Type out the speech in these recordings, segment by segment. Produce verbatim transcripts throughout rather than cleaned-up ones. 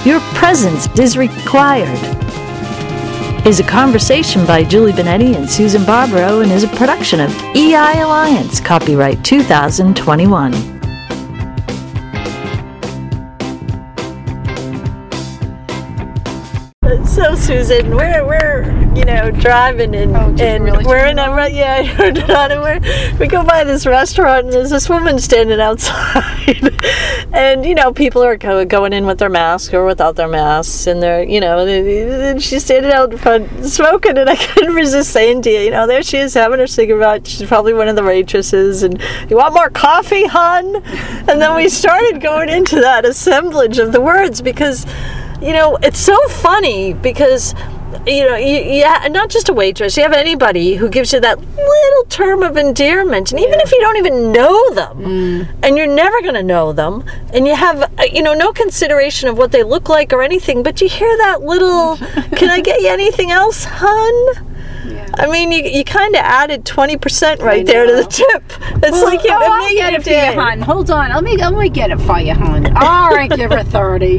Your presence is required is a conversation by Julie Benetti and Susan Barbaro and is a production of E I Alliance, copyright two thousand twenty-one. So Susan, we're we're you know driving and oh, and really we're in a yeah we're, we go by this restaurant and there's this woman standing outside, and you know people are go, going in with their mask or without their masks, and they're you know and she's standing out in front smoking, and I couldn't resist saying to you, you know there she is having her cigarette. She's probably one of the waitresses, and you want more coffee, hun? And then we started going into that assemblage of the words because. You know, it's so funny because, you know, you, you ha- not just a waitress, you have anybody who gives you that little term of endearment. And even yeah. if you don't even know them, mm. and you're never going to know them, and you have, you know, no consideration of what they look like or anything, but you hear that little, can I get you anything else, hun? Yeah. I mean, you you kind of added twenty percent right there to the tip. It's well, like, you oh, I'll get it for you, hon. Hold on. Let me, let me get it for you, hon. All right, give her thirty.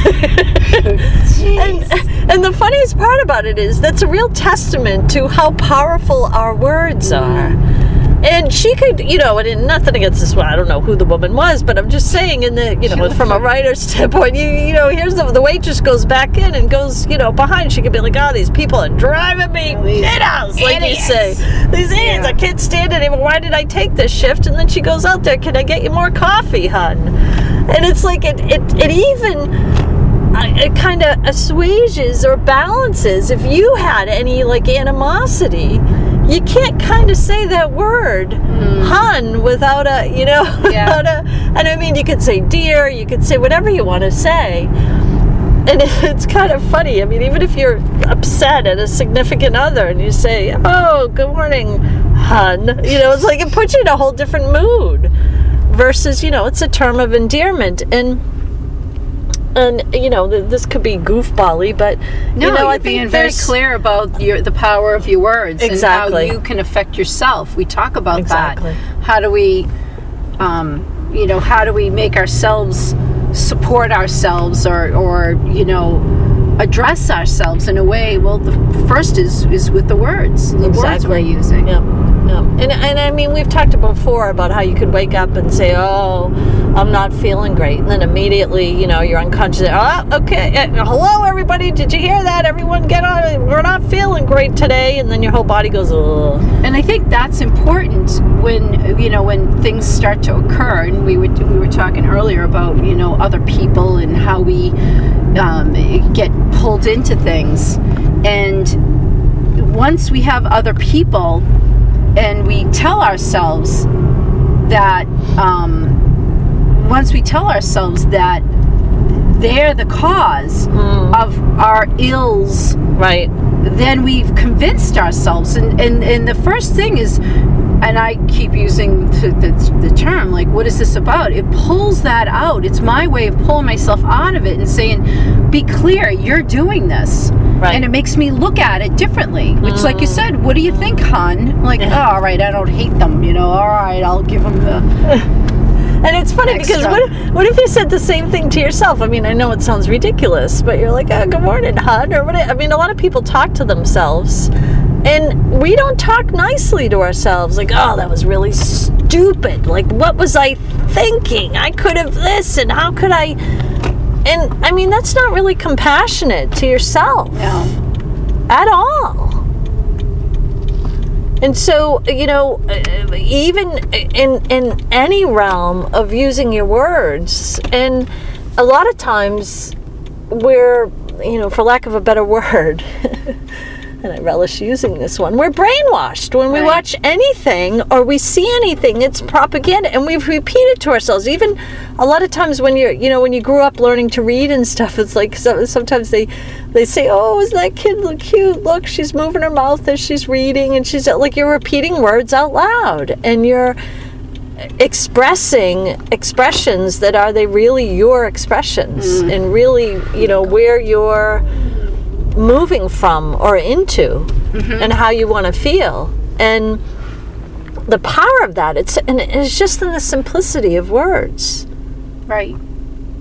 and, and the funniest part about it is that's a real testament to how powerful our words are. And she could, you know, and nothing against this one. I don't know who the woman was, but I'm just saying, in the, you know, from a writer's standpoint, you, you know, here's the the waitress goes back in and goes, you know, behind. She could be like, oh, these people are driving me shithouse, like you say. These idiots, yeah. I can't stand it anymore. Why did I take this shift? And then she goes out there, can I get you more coffee, hun? And it's like, it, it, it even... it kind of assuages or balances if you had any like animosity. You can't kind of say that word mm. hun without a you know yeah. without a, and I mean you could say dear, you could say whatever you want to say, and it's kind of funny. I mean, even if you're upset at a significant other and you say, oh, good morning, hun, you know, it's like it puts you in a whole different mood versus, you know, it's a term of endearment. And And, you know, this could be goofball-y, but, no, you know, you're I think being very clear about your, the power of your words exactly. and how you can affect yourself. We talk about exactly. that. How do we, um, you know, how do we make ourselves support ourselves or, or, you know, address ourselves in a way? Well, the first is, is with the words, the exactly. words we're using. Yep. Yep. And, and I mean, we've talked before about how you could wake up and say, oh, I'm not feeling great. And then immediately, you know, you're unconscious. Oh, okay. Uh, hello, everybody. Did you hear that? Everyone get on. We're not feeling great today. And then your whole body goes, oh. And I think that's important when, you know, when things start to occur. And we were, we were talking earlier about, you know, other people and how we um, get pulled into things. And once we have other people and we tell ourselves that, um, once we tell ourselves that they're the cause mm. of our ills, right? Then we've convinced ourselves. And, and, and the first thing is, and I keep using the, the, the term, like, what is this about? It pulls that out. It's my way of pulling myself out of it and saying, be clear, you're doing this. Right. And it makes me look at it differently. Which, mm. like you said, what do you think, hon? Like, yeah. oh, all right, I don't hate them, you know, all right, I'll give them the... And it's funny extra. Because what, what if you said the same thing to yourself? I mean, I know it sounds ridiculous, but you're like, oh, good morning, hon, or what? I mean, a lot of people talk to themselves, and we don't talk nicely to ourselves. Like, oh, that was really stupid. Like, what was I thinking? I could have this, and how could I... And, I mean, that's not really compassionate to yourself. No. At all. And so, you know, even in in any realm of using your words, and a lot of times we're, you know, for lack of a better word, and I relish using this one, we're brainwashed when we right. watch anything or we see anything. It's propaganda, and we repeat it to ourselves. Even a lot of times when you're, you know, when you grew up learning to read and stuff, it's like so, sometimes they they say, oh, isn't that kid look cute? Look, she's moving her mouth as she's reading, and she's like, you're repeating words out loud, and you're expressing expressions that are they really your expressions, mm. and really, you know, where you're moving from or into, mm-hmm. and how you want to feel. And the power of that, it's and it's just in the simplicity of words. Right.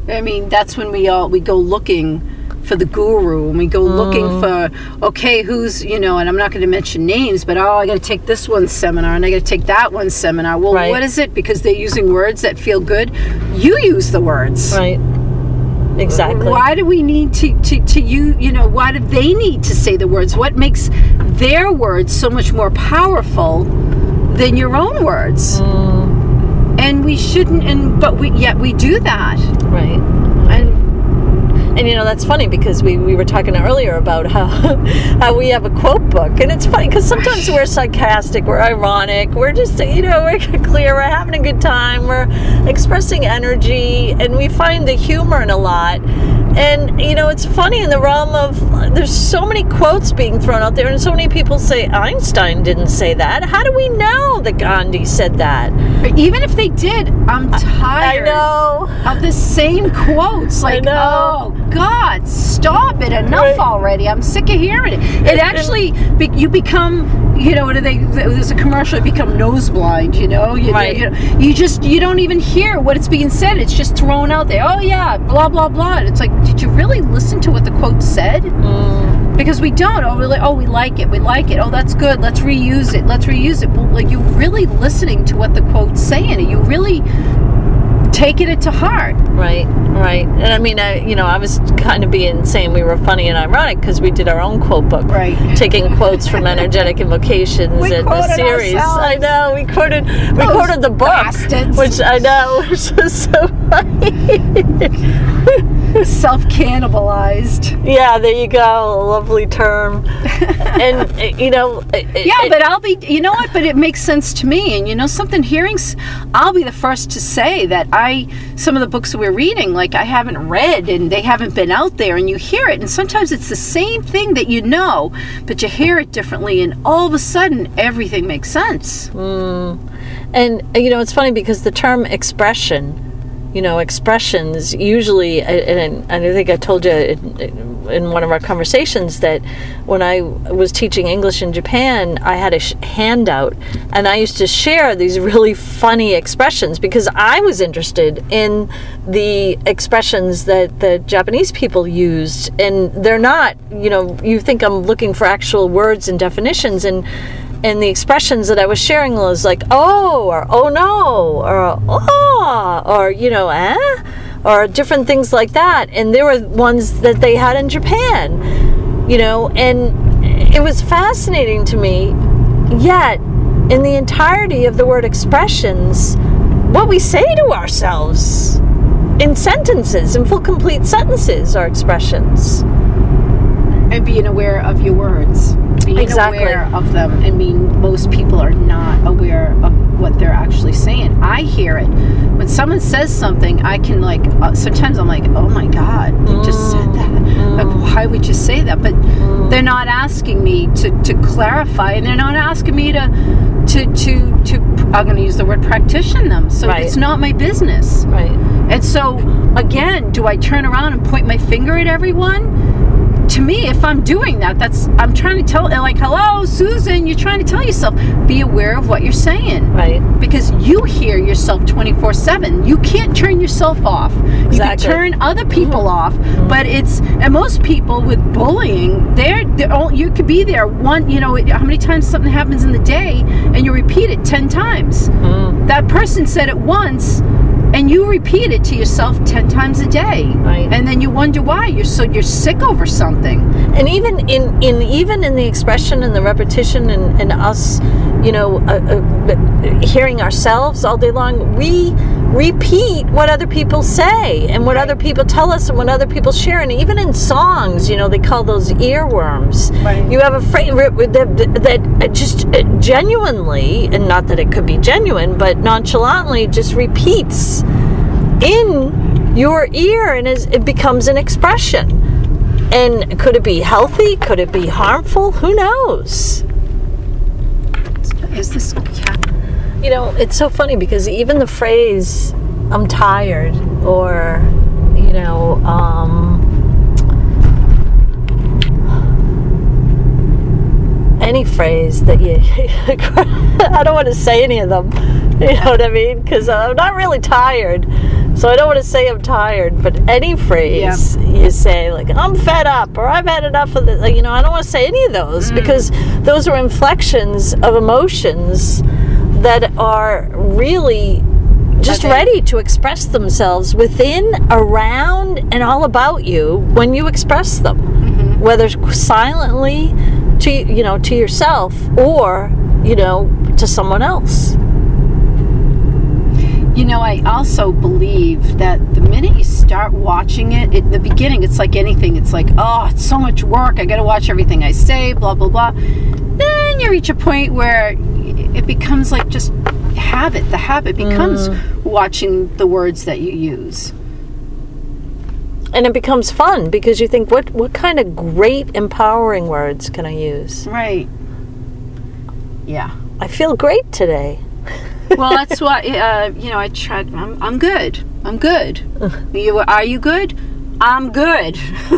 I mean, that's when we all we go looking for the guru, and we go mm. looking for, okay, who's, you know, and I'm not going to mention names, but oh, I got to take this one's seminar, and I got to take that one's seminar. Well, right. what is it? Because they're using words that feel good. You use the words. Right. Exactly. Why do we need to, to, to you, you know, why do they need to say the words? What makes their words so much more powerful than your own words? Mm. And we shouldn't, and but we yet we do that. Right. And And, you know, that's funny because we, we were talking earlier about how how we have a quote book. And it's funny because sometimes we're sarcastic, we're ironic, we're just, you know, we're clear, we're having a good time, we're expressing energy, and we find the humor in a lot. And, you know, it's funny in the realm of, there's so many quotes being thrown out there, and so many people say Einstein didn't say that. How do we know that Gandhi said that? But even if they did, I'm tired I know. of the same quotes. Like, I know. oh, God, stop it. Enough right. already. I'm sick of hearing it. It actually, be, you become, you know, what do they, there's a commercial, you become nose blind, you know? You, right. you, you just, you don't even hear what it's being said. It's just thrown out there. Oh, yeah, blah, blah, blah. And it's like, did you really listen to what the quote said? Mm. Because we don't. Oh, really? Oh, we like it. We like it. Oh, that's good. Let's reuse it. Let's reuse it. Well, like, you really listening to what the quote's saying? Are you really taking it to heart? Right, right. And I mean, I, you know, I was kind of being saying we were funny and ironic because we did our own quote book, right? Taking quotes from Energetic Invocations we and the series. Ourselves. I know we quoted we Those quoted the book, bastards. which I know, which is so funny. Self-cannibalized. Yeah, there you go. A lovely term. And you know, it, yeah, it, but I'll be. You know what? But it makes sense to me. And you know something. Hearing, I'll be the first to say that I some of the books that we're reading, like I haven't read and they haven't been out there, and you hear it, and sometimes it's the same thing that you know, but you hear it differently, and all of a sudden everything makes sense. Mm. And you know, it's funny because the term expression. You know, expressions usually, and I think I told you in one of our conversations that when I was teaching English in Japan, I had a handout, and I used to share these really funny expressions because I was interested in the expressions that the Japanese people used, and they're not, you know, you think I'm looking for actual words and definitions, and And the expressions that I was sharing was like, oh, or oh no, or oh, or, you know, eh, or different things like that. And there were ones that they had in Japan, you know, and it was fascinating to me. Yet, in the entirety of the word expressions, what we say to ourselves in sentences, in full complete sentences, are expressions. And being aware of your words. Being exactly. aware of them. I mean, most people are not aware of what they're actually saying. I hear it. When someone says something, I can like, uh, sometimes I'm like, oh my God, they mm. just said that. Mm. Like, why would you say that? But mm. they're not asking me to, to clarify, and they're not asking me to, to, to, to I'm going to use the word practition them. So right. it's not my business. Right. And so, again, do I turn around and point my finger at everyone? To me, if I'm doing that, that's I'm trying to tell, like, hello, Susan, you're trying to tell yourself, be aware of what you're saying. Right. Because you hear yourself twenty-four seven. You can't turn yourself off. Exactly. You can turn other people mm-hmm. off, mm-hmm. but it's, and most people with bullying, they're, they're all, you could be there one, you know, how many times something happens in the day, and you repeat it ten times. Mm. That person said it once, and you repeat it to yourself ten times a day, right. and then you wonder why you're so you're sick over something. And even in, in even in the expression and the repetition and, and us, you know, uh, uh, hearing ourselves all day long, we repeat what other people say and what right. other people tell us and what other people share. And even in songs, you know, they call those earworms. Right. You have a phrase that, that just genuinely, and not that it could be genuine, but nonchalantly just repeats in your ear, and is, it becomes an expression. And could it be healthy? Could it be harmful? Who knows? Is this cat? You know, it's so funny because even the phrase "I'm tired" or, you know, um, any phrase that you, I don't want to say any of them. You know what I mean? Because I'm not really tired. So I don't want to say I'm tired, but any phrase yeah. you say, like, I'm fed up, or I've had enough of this, like, you know, I don't want to say any of those mm. because those are inflections of emotions that are really just okay. ready to express themselves within, around, and all about you when you express them, mm-hmm. whether silently to, you know, to yourself or, you know, to someone else. You know, I also believe that the minute you start watching it, in the beginning, it's like anything. It's like, oh, it's so much work. I got to watch everything I say, blah, blah, blah. Then you reach a point where it becomes like just habit. The habit becomes mm. watching the words that you use. And it becomes fun because you think, what, what kind of great, empowering words can I use? Right. Yeah. I feel great today. Well, that's why, uh, you know, I tried, I'm, I'm good. I'm good. You, are you good? I'm good.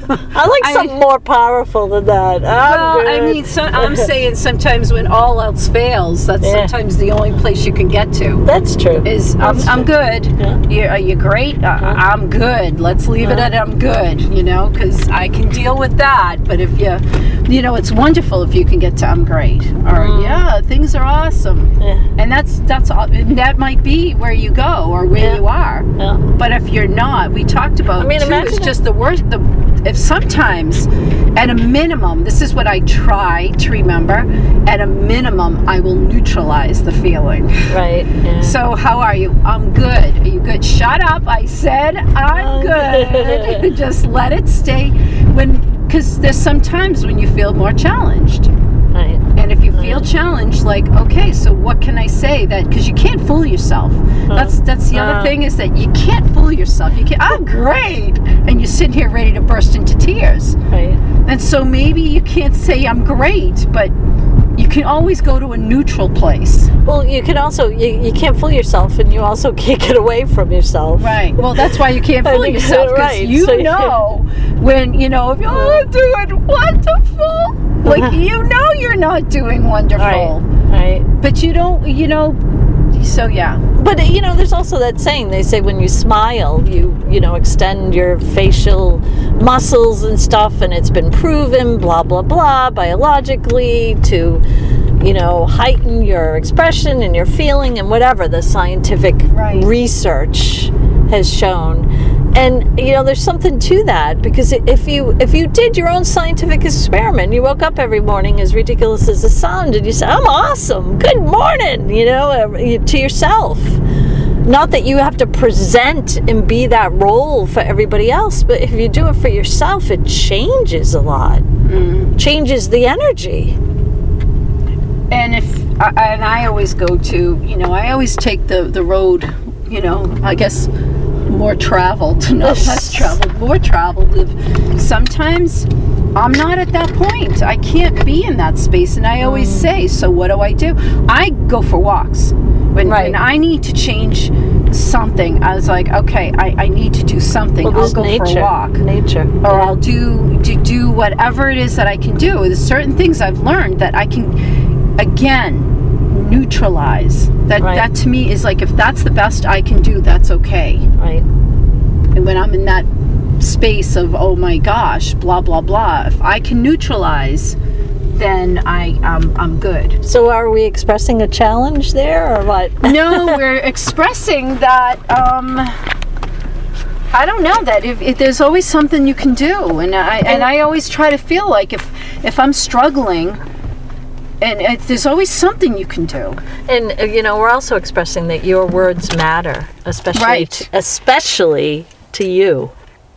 I like I, something more powerful than that. I'm well, good. I mean, so, I'm saying sometimes when all else fails, that's yeah. sometimes the only place you can get to. That's true. Is that's I'm, true. I'm good. Yeah. You, are you great? Uh, yeah. I'm good. Let's leave yeah. it at I'm good, you know, because I can deal with that. But if you, you know, it's wonderful if you can get to I'm great. Or, mm. yeah, things are awesome. Yeah. And that's, that's and that might be where you go or where yeah. you are. Yeah. But if you're not, we talked about, I mean, too, imagine it's just the worst, the, if sometimes, at a minimum, this is what I try to remember, at a minimum, I will neutralize the feeling. Right. Yeah. So, how are you? I'm good. Are you good? Shut up. I said I'm Oh, good. Just let it stay. When, because there's some times when you feel more challenged. Right. And if you feel right. challenged, like, okay, so what can I say that, because you can't fool yourself. Uh, that's that's the uh, other thing, is that you can't fool yourself. You can't, I'm great, and you're sitting here ready to burst into tears. Right. And so maybe you can't say I'm great, but you can always go to a neutral place. Well, you can also, you, you can't fool yourself, and you also can't get away from yourself. Right. Well, that's why you can't fool yourself, because right. you so, know when, you know, if you're doing wonderful, like, you know you're not doing wonderful. Right. Right. But you don't, you know, so yeah. But, you know, there's also that saying, they say when you smile, you, you know, extend your facial muscles and stuff, and it's been proven, blah, blah, blah, biologically, to, you know, heighten your expression and your feeling and whatever the scientific right. research has shown. And, you know, there's something to that, because if you if you did your own scientific experiment, you woke up every morning, as ridiculous as it sounded, and you said, I'm awesome, good morning, you know, to yourself. Not that you have to present and be that role for everybody else, but if you do it for yourself, it changes a lot. Mm. Changes the energy. And if, and I always go to, you know, I always take the, the road, you know, I guess, more traveled, not less traveled, more traveled. Sometimes I'm not at that point. I can't be in that space, and I always mm. say, so what do I do? I go for walks. When, right. when I need to change something, I was like, okay, I, I need to do something. Well, I'll go nature. for a walk. Nature. Or yeah. I'll do, do, do whatever it is that I can do. There's certain things I've learned that I can, again, neutralize. That right. that to me is like, if that's the best I can do, that's okay. Right. And when I'm in that space of, oh my gosh, blah blah blah, if I can neutralize, then I um, I'm good. So are we expressing a challenge there, or what? No, we're expressing that um, I don't know, that if, if there's always something you can do, and I and I always try to feel like if if I'm struggling, and if there's always something you can do. And uh, you know, we're also expressing that your words matter, especially right. t- especially to you.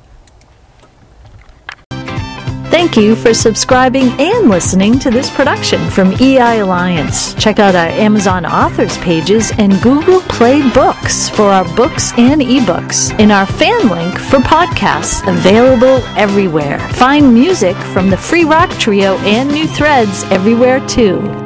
Thank you for subscribing and listening to this production from E I Alliance. Check out our Amazon authors pages and Google Play Books for our books and ebooks, and our fan link for podcasts available everywhere. Find music from the Free Rock Trio and New Threads everywhere too.